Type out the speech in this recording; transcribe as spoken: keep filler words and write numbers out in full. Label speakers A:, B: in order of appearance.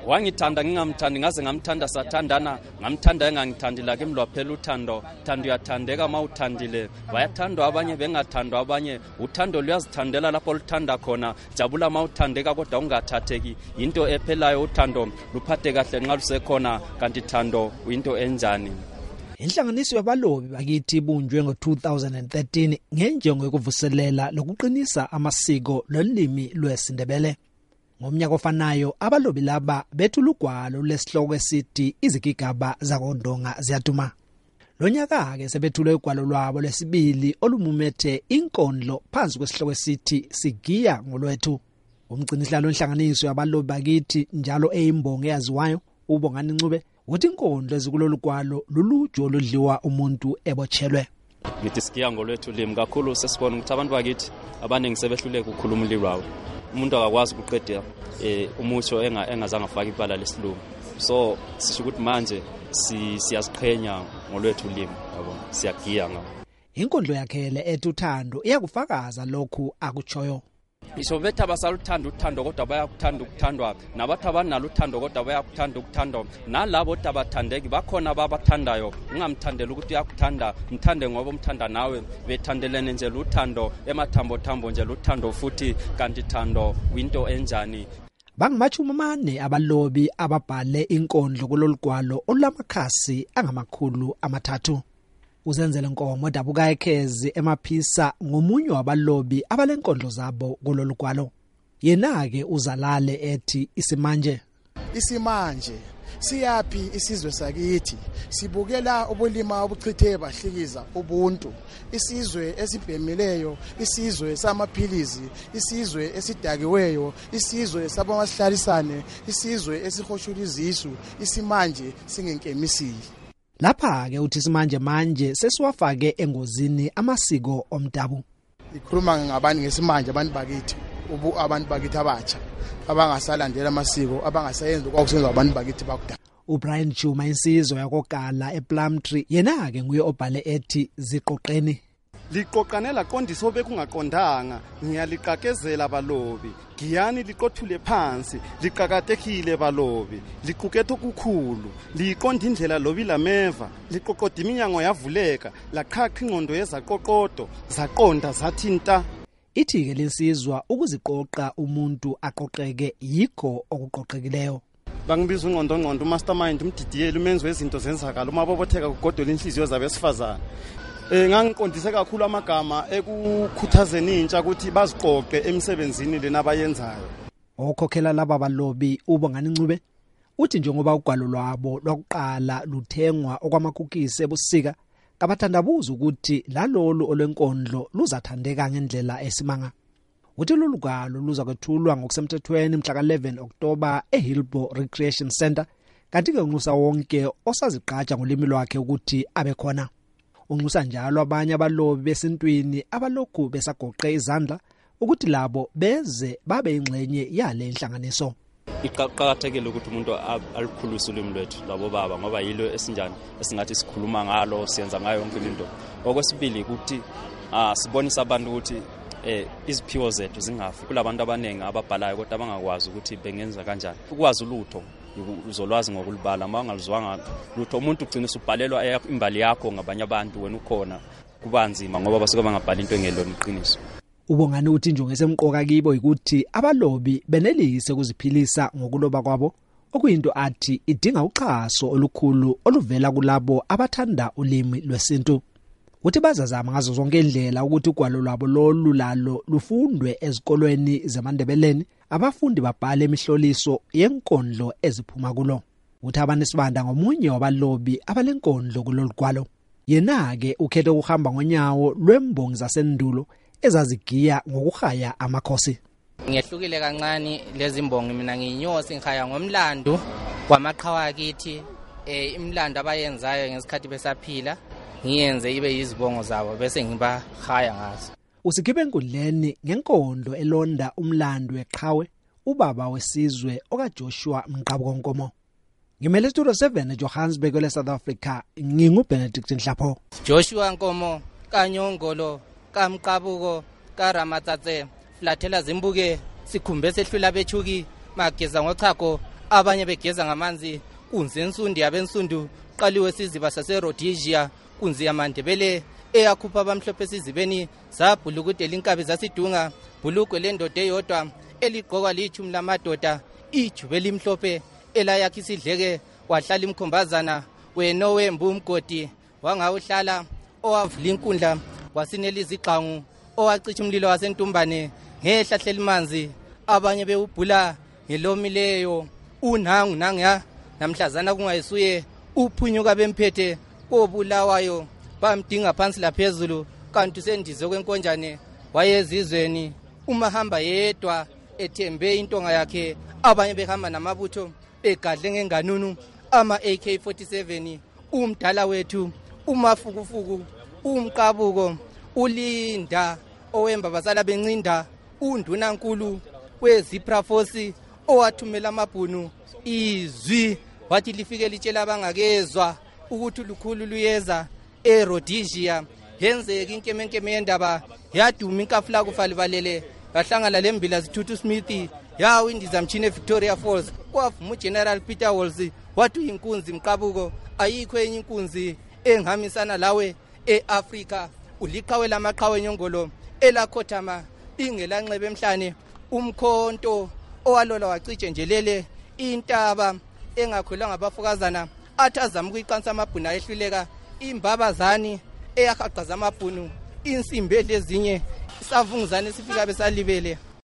A: wangithanda ngingamthandi ngaze ngamthanda sathandana ngamthanda engangithandi la ke mlwaphela uthando thando uyathandeka mawuthandile bayathandwa abanye bengathandwa abanye uthando luyazithandela lapho luthanda khona jabula mawuthandeka kodwa ungathatheki into ephelayo uthando luphathe kahle nxa lusekhona kanti thando uyinto enjani.
B: Inhlanganiso yabalobi bakithi ibunjwe ngo two thousand thirteen ngenjongo yokuvuselela lokuqinisa amasiko lolimi lwesiNdebele. Ngomnyaka ofanayo abalobi laba bethula ugwalo lesihloko esithi izigigaba zakondonga ziyaduma. Lonyaka ke sebethule ugwalo lwabo lesibili olumumethe inkondlo phansi kwesihloko esithi sigiya ngolwethu. Umgcinisihlalo wenhlanganiso yabalobi bakithi njalo eyimbongo eyaziwayo uBongani Ncube uthi inkondlo ezikulolu gwalo luluju oludliwa umuntu ebotshelwe.
A: Ngithi sigiya ngolwethu limi kakhulu sesibona ukuthi abantu bakithi abaningi sebehluleka ukukhuluma ulimi lwabo. Umuntu akakwazi ukuqedela eh umusho enga engazange afaka ibala lesilungu. So sisho ukuthi manje siyaziqhenya ngolwethu ulimi yabo siyagiya ngabo.
B: Inkondlo yakhe le ethi uthando iyakufakaza lokhu akutshoyo.
A: Isho bethu abasaluthanda uthando kodwa bayakuthanda ukuthandwa nabathi abanalo uthando kodwa bayakuthanda ukuthandwa nalabo abathandeki bakhona ababathandayo ungamthandela ukuthi uyakuthanda mthande ngoba umthanda nawe bethandelene nje luthando emathambo thambo nje luthando futhi kanti thando winto enjani.
B: Bangimathuma amane abalobi ababhale inkondlo kulolugwalo olamakhasi angamakhulu amathathu. Uzenzele Nkomo dabuka ekhezi emaphisa ngomunye wabalobi abalenkondlo zabo kulolugwalo. Yena ke uzalale ethi isimanje
C: isimanje siyapi isizwe sakithi sibukela ubulima obuchithe bahlikiza ubuntu isizwe esibhemileyo isizwe samaphilizi isizwe esidakiweyo isizwe sabamasihlalisane isizwe esihoshuluzisu isimanje singenkemisile.
B: Lapha ke uthi simanje manje sesiwafake engozini amasiko omdabu.
C: Ikhuluma ngabani ngesimanje abantu bakithi ubu abantu bakithi abatsha abangasalandela amasiko abangasayenza okwakusenza abantu bakithi bakudala.
B: uBrian Chuma insizwa yakogala ePlumtree yena ke nguye obhale ethi ziqoqeni
D: liqoqanela qondiso bekungaqondanga ngiyaliqakezela balobi giyani liqothule phansi liqakathekile balobi liquketho kukhulu liqonda indlela lobi lameva liqoqoda iminyango yavuleka laqhaqha ingqondo yezaqoqodo zaqonda zathinta.
B: Ithi ke lesizwa ukuziqoqa umuntu aqoqeke yikho okuqoqekileyo.
D: Bangibiza ingqondo ngqondo mastermind umdidiyeli umenzi wezinto zenzakala umabobotheka kugodola inhliziyo zabesifazana. Eh ngangiqondise kakhulu amagama ekukhuthazeni intsha ukuthi baziqoqe emsebenzini lena abayenzayo.
B: Okhokhela laba balobi uBongani Ncube uthi njengoba ugwalo lwabo lwakuqala luthengwa okwamakhukisi ebusika abathandabuza ukuthi lalolu olwenkondlo luzathandeka ngendlela esimanga. Uthi lolu gwalo luza kwethulwa ngokusemthethweni mhla ka eleven October eHillbrow Recreation Center kanti ke unxusa wonke osaziqhatsha ngolimi lwakhe ukuthi abe khona. Unxusa njalo abanye abalobi besintwini abalokhu besagoqe izandla ukuthi labo beze babe ingxenye yale inhlanganiso.
A: Iqaqathekile ukuthi umuntu alikhulise ulimi lwethu labo baba ngoba yilo esinjani esingathi sikhuluma ngalo siyenza ngayo yonke into. Okwesibili ukuthi ah sibonisa abantu ukuthi eh iziphiwo zethu zingafi kulabantu abanengi ababhalayo kodwa abangakwazi ukuthi bengenza kanjani. Ukwazi ulutho uzolwazi ngokulibala mawungalizwanga lutho umuntu ugcinisa ubhalelwa imbali yakho ngabanye abantu wena ukhona kubanzima ngoba basuke bangabhala into engelona iqiniso.
B: uBongani uthi injongo esemqoka kibo ukuthi abalobi benelise ukuziphilisa ngokuloba kwabo okuyinto athi idinga uxhaso olukhulu oluvela kulabo abathanda ulimi lwesintu. Uthi bazazama ngazo zonke indlela ukuthi ugwalo lwabo lolu lalo lufundwe ezikolweni zamaNdebeleni abafundi babhale imihloliso yenkondlo eziphuma kulo. Uthi abanesibanda ngomunye wabalobi abalenkondlo kulolugwalo. Yena ke ukhethe ukuhamba ngonyawo lwembongi zasendulo ezazigiya ngokuhaya amakhosi.
E: Ngehlukile kancane lezi mbongi mina nginyosi ngikhaya ngomlando kwamaqhawe akithi eh imlando abayenzayo ngesikhathi besaphila ngiyenze ibe yizibongo zabo bese ngibahaya ngazo.
B: Usikhiphe enkundleni ngenkondlo elonda umlando weqhawe ubaba wesizwe okaJoshua Mqabukonkomo. Ngimele Studio seven eJohannesburg le South Africa nginguBenedict Nhlapho.
E: Joshua Nkomo kaNyongolo kaMqabuko kaRamatsatse flathela zimbuke sikhumbe sehlula bethuki mageza ngochago abanye begeza ngamanzi kunzi ensundi yabensundu qaliwe siziba saseRhodesia kunzi yamandebele eyakhupha abamhlophe esizibeni zabhulukudela inkabi zasidunga bhulukwe lendoda eyodwa eligqokwa lichumi lamadoda ijube limhlophe elayakha isidleke wahlala imkhombazana wena owembu umgodi wangawuhlala owavula inkundla wasinela izigqangu owacithi umlilo wasentumbane ngehlahla elimanzi abanye bewubhula ngelomileyo unangu nanga namhlazana kungayisuye uphunyuka bemphethe kobulawayo bamdinga phansi laphezulu kanti sendize kwenkonjane wayezizweni uma hamba yedwa ethembe intonga yakhe abanye behamba namabutho begadle ngenganunu ama A K forty-seven umdala wethu umafukufuku umqabuko ulinda owemba basala bencinda undunankulu wezipra force owathumela amabhunu izwi wathi lifike litshela abangakezwa ukuthi lukhulu luyeza eRhodesia yenzeka inkemenkeme yendaba yaduma inkafula kufalibalele yahlangana lembila zithuthu Smith yawo indizamtshini eVictoria Falls kwavuma uGeneral Peter Wolsey wathi inkunzi mqabuko ayikho enye inkunzi engihamisana lawe eAfrika uliqhawe lamaqhawe enyongolo elakhothama ingelanxebe emhlane umkhonto owalola waciche njelele intaba engakhulwa ngabafokazana athazama ukuyiqansa amabhunu ehluleka imbabazani eyahaqaza amabhunu insimbi edlezinye isavunguzane sifika besalibele